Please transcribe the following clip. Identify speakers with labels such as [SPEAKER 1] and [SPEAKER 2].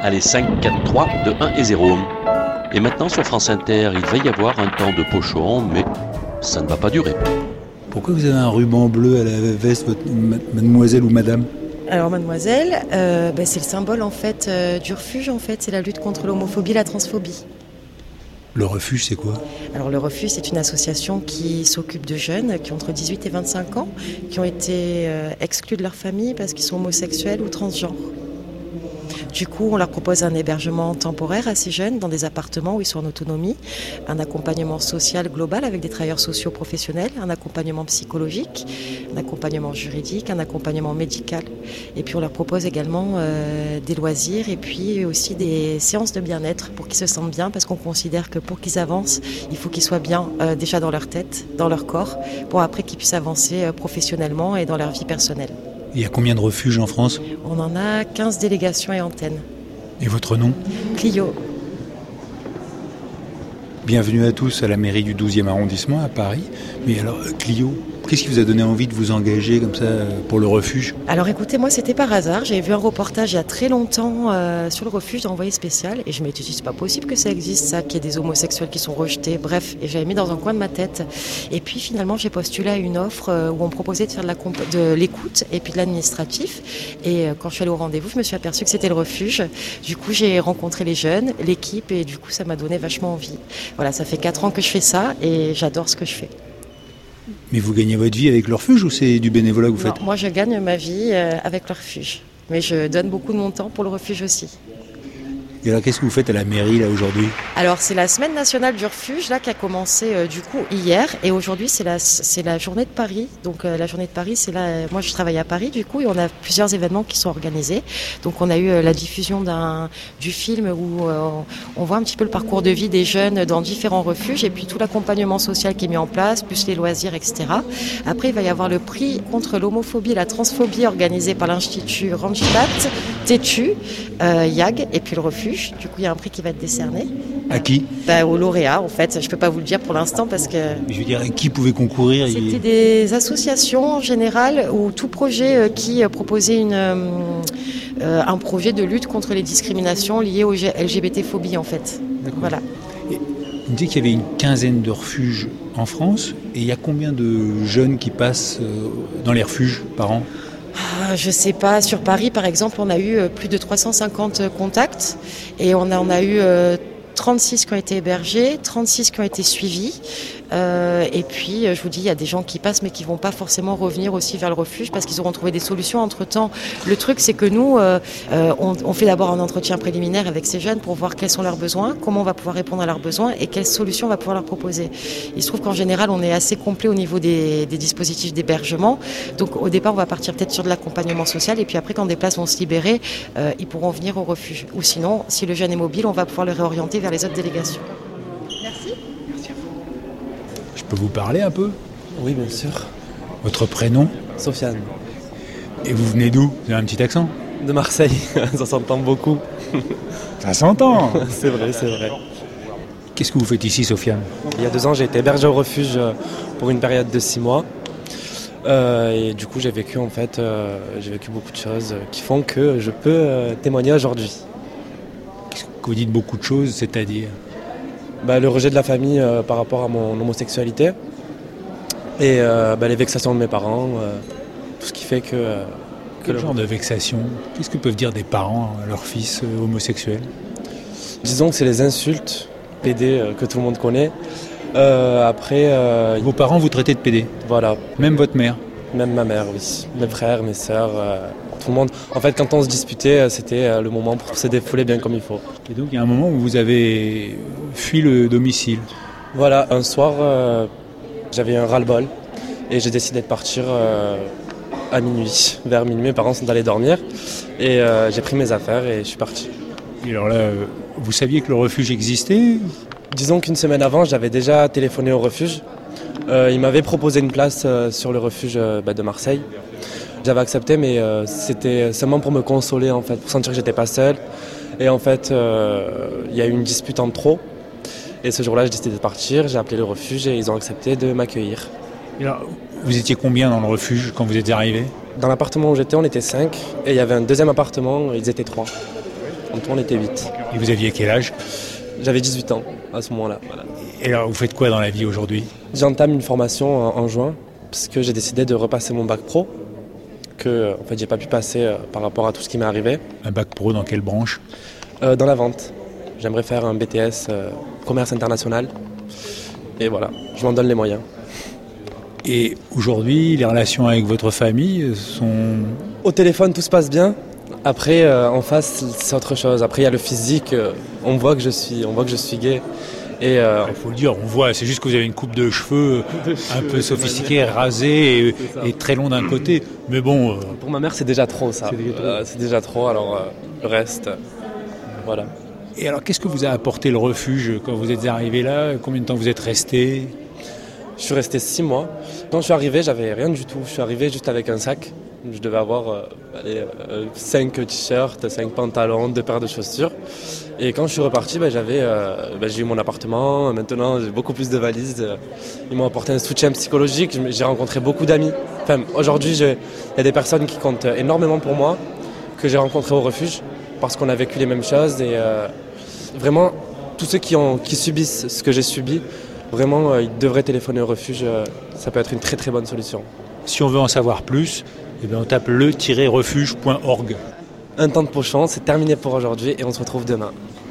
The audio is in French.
[SPEAKER 1] Allez, 5, 4, 3, 2, 1 et 0. Et maintenant sur France Inter, il va y avoir un temps de pochon, mais ça ne va pas durer.
[SPEAKER 2] Pourquoi vous avez un ruban bleu à la veste, mademoiselle ou madame ?
[SPEAKER 3] Alors mademoiselle, c'est le symbole en fait du refuge en fait, c'est la lutte contre l'homophobie et la transphobie.
[SPEAKER 2] Le refuge, c'est quoi ?
[SPEAKER 3] Alors le refuge, c'est une association qui s'occupe de jeunes qui ont entre 18 et 25 ans, qui ont été exclus de leur famille parce qu'ils sont homosexuels ou transgenres. Du coup, on leur propose un hébergement temporaire à ces jeunes dans des appartements où ils sont en autonomie, un accompagnement social global avec des travailleurs sociaux professionnels, un accompagnement psychologique, un accompagnement juridique, un accompagnement médical. Et puis on leur propose également des loisirs et puis aussi des séances de bien-être pour qu'ils se sentent bien, parce qu'on considère que pour qu'ils avancent, il faut qu'ils soient bien déjà dans leur tête, dans leur corps, pour après qu'ils puissent avancer professionnellement et dans leur vie personnelle.
[SPEAKER 2] Il y a combien de refuges en France ?
[SPEAKER 3] On en a 15 délégations et antennes.
[SPEAKER 2] Et votre nom ?
[SPEAKER 3] Clio.
[SPEAKER 2] Bienvenue à tous à la mairie du 12e arrondissement à Paris. Mais alors, Clio, qu'est-ce qui vous a donné envie de vous engager comme ça pour le refuge ?
[SPEAKER 3] Alors écoutez, moi c'était par hasard. J'avais vu un reportage il y a très longtemps sur le refuge d'envoyé spécial et je m'étais dit c'est pas possible que ça existe ça, qu'il y ait des homosexuels qui sont rejetés. Bref, et j'avais mis dans un coin de ma tête. Et puis finalement j'ai postulé à une offre où on me proposait de faire de l'écoute et puis de l'administratif. Et quand je suis allée au rendez-vous, je me suis aperçue que c'était le refuge. Du coup j'ai rencontré les jeunes, l'équipe et du coup ça m'a donné vachement envie. Voilà, ça fait 4 ans que je fais ça et j'adore ce que je fais.
[SPEAKER 2] Mais vous gagnez votre vie avec le refuge ou c'est du bénévolat que vous faites ?
[SPEAKER 3] Moi je gagne ma vie avec le refuge. Mais je donne beaucoup de mon temps pour le refuge aussi.
[SPEAKER 2] Et alors qu'est-ce que vous faites à la mairie là aujourd'hui ?
[SPEAKER 3] Alors c'est la semaine nationale du refuge là qui a commencé du coup hier et aujourd'hui c'est la journée de Paris. Donc la journée de Paris c'est là, moi je travaille à Paris du coup et on a plusieurs événements qui sont organisés. Donc on a eu la diffusion du film où on voit un petit peu le parcours de vie des jeunes dans différents refuges et puis tout l'accompagnement social qui est mis en place, plus les loisirs, etc. Après il va y avoir le prix contre l'homophobie et la transphobie organisé par l'Institut Randstad, TETU, YAG et puis le refuge. Du coup, il y a un prix qui va être décerné.
[SPEAKER 2] À qui ?
[SPEAKER 3] Aux lauréats, en fait. Je ne peux pas vous le dire pour l'instant parce que...
[SPEAKER 2] Je veux dire, qui pouvait concourir ?
[SPEAKER 3] C'était des associations en général ou tout projet qui proposait un projet de lutte contre les discriminations liées aux LGBT-phobie, en fait.
[SPEAKER 2] D'accord.
[SPEAKER 3] Voilà.
[SPEAKER 2] Et vous me dites qu'il y avait une quinzaine de refuges en France. Et il y a combien de jeunes qui passent dans les refuges par an ?
[SPEAKER 3] Je sais pas, sur Paris par exemple on a eu plus de 350 contacts et on a eu 36 qui ont été hébergés, 36 qui ont été suivis et puis je vous dis il y a des gens qui passent mais qui vont pas forcément revenir aussi vers le refuge parce qu'ils auront trouvé des solutions entre temps. Le truc c'est que nous on fait d'abord un entretien préliminaire avec ces jeunes pour voir quels sont leurs besoins, comment on va pouvoir répondre à leurs besoins et quelles solutions on va pouvoir leur proposer. Il se trouve qu'en général on est assez complet au niveau des dispositifs d'hébergement, donc au départ on va partir peut-être sur de l'accompagnement social et puis après quand des places vont se libérer ils pourront venir au refuge ou sinon si le jeune est mobile on va pouvoir le réorienter vers les autres délégations. Merci.
[SPEAKER 2] Merci à vous. Je peux vous parler un peu ?
[SPEAKER 4] Oui, bien sûr.
[SPEAKER 2] Votre prénom ?
[SPEAKER 4] Sofiane.
[SPEAKER 2] Et vous venez d'où ? Vous avez un petit accent ?
[SPEAKER 4] De Marseille, ça s'entend beaucoup.
[SPEAKER 2] Ça s'entend.
[SPEAKER 4] C'est vrai, c'est vrai.
[SPEAKER 2] Qu'est-ce que vous faites ici, Sofiane ?
[SPEAKER 4] Il y a 2 ans, j'ai été hébergé au refuge pour une période de 6 mois. Et du coup, j'ai vécu beaucoup de choses qui font que je peux témoigner aujourd'hui.
[SPEAKER 2] Qu'est-ce que vous dites beaucoup de choses, c'est-à-dire ?
[SPEAKER 4] Le rejet de la famille par rapport à mon homosexualité et les vexations de mes parents, tout ce qui fait que...
[SPEAKER 2] Quel genre de vexation ? Qu'est-ce que peuvent dire des parents à leur fils homosexuel ?
[SPEAKER 4] Disons que c'est les insultes, PD, que tout le monde connaît.
[SPEAKER 2] Vos parents vous traitaient de PD ?
[SPEAKER 4] Voilà.
[SPEAKER 2] Même votre mère ?
[SPEAKER 4] Même ma mère, oui. Mes frères, mes sœurs, tout le monde. En fait, quand on se disputait, c'était le moment pour se défouler bien comme il faut.
[SPEAKER 2] Et donc, il y a un moment où vous avez fui le domicile ?
[SPEAKER 4] Voilà, un soir, j'avais un ras-le-bol et j'ai décidé de partir à minuit. Vers minuit, mes parents sont allés dormir et j'ai pris mes affaires et je suis parti.
[SPEAKER 2] Et alors là, vous saviez que le refuge existait ?
[SPEAKER 4] Disons qu'une semaine avant, j'avais déjà téléphoné au refuge. Ils m'avaient proposé une place sur le refuge de Marseille. J'avais accepté, mais c'était seulement pour me consoler, en fait, pour sentir que j'étais pas seul. Et en fait, il y a eu une dispute en trop. Et ce jour-là, j'ai décidé de partir. J'ai appelé le refuge et ils ont accepté de m'accueillir.
[SPEAKER 2] Et alors, vous étiez combien dans le refuge quand vous êtes arrivé ?
[SPEAKER 4] Dans l'appartement où j'étais, on était 5. Et il y avait un deuxième appartement, ils étaient 3. En tout, on était 8.
[SPEAKER 2] Et vous aviez quel âge?
[SPEAKER 4] J'avais 18 ans à ce moment-là. Voilà.
[SPEAKER 2] Et alors, vous faites quoi dans la vie aujourd'hui?
[SPEAKER 4] J'entame une formation en juin parce que j'ai décidé de repasser mon bac pro que en fait j'ai pas pu passer par rapport à tout ce qui m'est arrivé.
[SPEAKER 2] Un bac pro dans quelle branche?
[SPEAKER 4] Dans la vente. J'aimerais faire un BTS commerce international. Et voilà, je m'en donne les moyens.
[SPEAKER 2] Et aujourd'hui, les relations avec votre famille sont...
[SPEAKER 4] Au téléphone, tout se passe bien. Après, en face, c'est autre chose. Après, il y a le physique. On voit que je suis gay. Et
[SPEAKER 2] il faut le dire, on voit, c'est juste que vous avez une coupe de cheveux un peu sophistiquée, rasée et très long d'un côté. Mais bon...
[SPEAKER 4] Pour ma mère, c'est déjà trop, ça. C'est déjà trop, alors le reste, voilà.
[SPEAKER 2] Et alors, qu'est-ce que vous a apporté le refuge quand vous êtes arrivé là? Combien de temps vous êtes resté?
[SPEAKER 4] Je suis resté 6 mois. Quand je suis arrivé, j'avais rien du tout. Je suis arrivé juste avec un sac. Je devais avoir 5 t-shirts, 5 pantalons, 2 paires de chaussures. Et quand je suis reparti, j'ai eu mon appartement. Maintenant, j'ai beaucoup plus de valises. Ils m'ont apporté un soutien psychologique. J'ai rencontré beaucoup d'amis. Enfin, aujourd'hui, il y a des personnes qui comptent énormément pour moi, que j'ai rencontrées au refuge, parce qu'on a vécu les mêmes choses. Et vraiment, tous ceux qui subissent ce que j'ai subi, vraiment, ils devraient téléphoner au refuge. Ça peut être une très très bonne solution.
[SPEAKER 2] Si on veut en savoir plus, on tape le-refuge.org.
[SPEAKER 4] Un temps de pochon, c'est terminé pour aujourd'hui et on se retrouve demain.